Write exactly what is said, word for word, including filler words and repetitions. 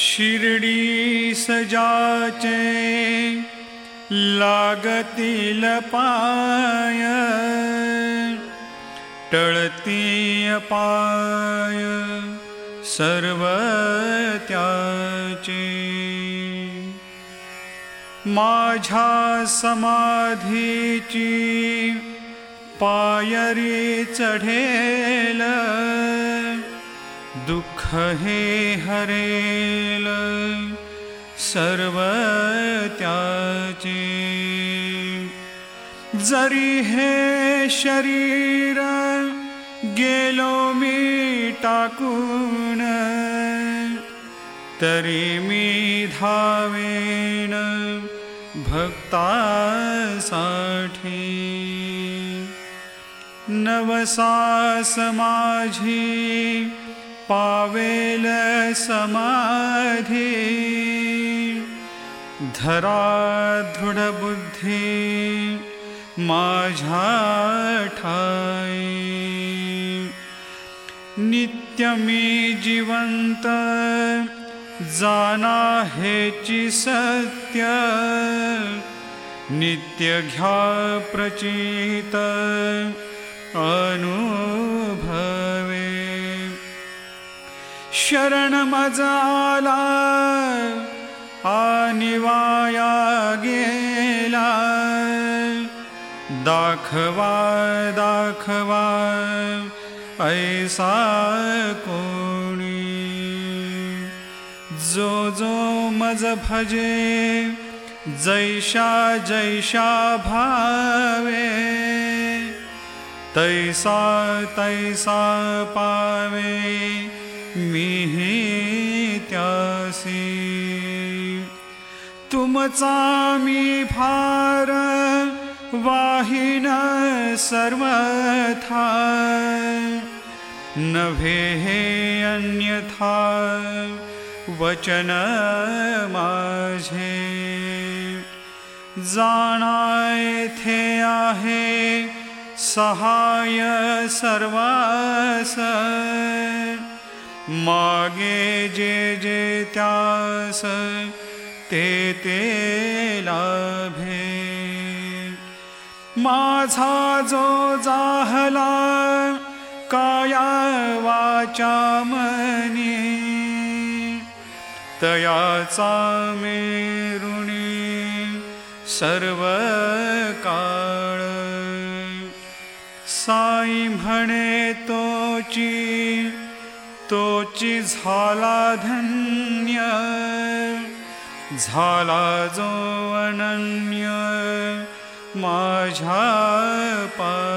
शिर्डी सजाचे लागतील पाय, टळती पाय सर्व त्याचे. माझ्या समाधीची पायरी चढेल, दुःख हे हरेल सर्व त्याचे. जरी हे शरीर गेलो मी टाकून, तरी मी धावेन भक्तासाठी. नवसास माझी पावेल समाधी, धरा दृढ बुद्धी माझ्या ठाई. नित्य मी जिवंत जाना हेची सत्य, नित्य घ्या प्रचित अनुभवे. शरण मज आला आणि वाया गेला, दाखवा दाखवा ऐसा कोणी. जो जो मज भजे जैशा जैशा भावे, तैसा तैसा पावे मीही त्यासी. तुमचा मी भार वाहिन सर्वथा, नभे हे अन्यथा वचन माझे. जाणा येथे आहे सहाय सर्वास, मागे जे जे त्यास ते ते लाभे. माझा जो जाहला काया वाचा मनी, तयाचा मेरुणी सर्व काळ. साई म्हणे तोची तोची झाला धन्य, झाला जो अनन्य माझ्या पा.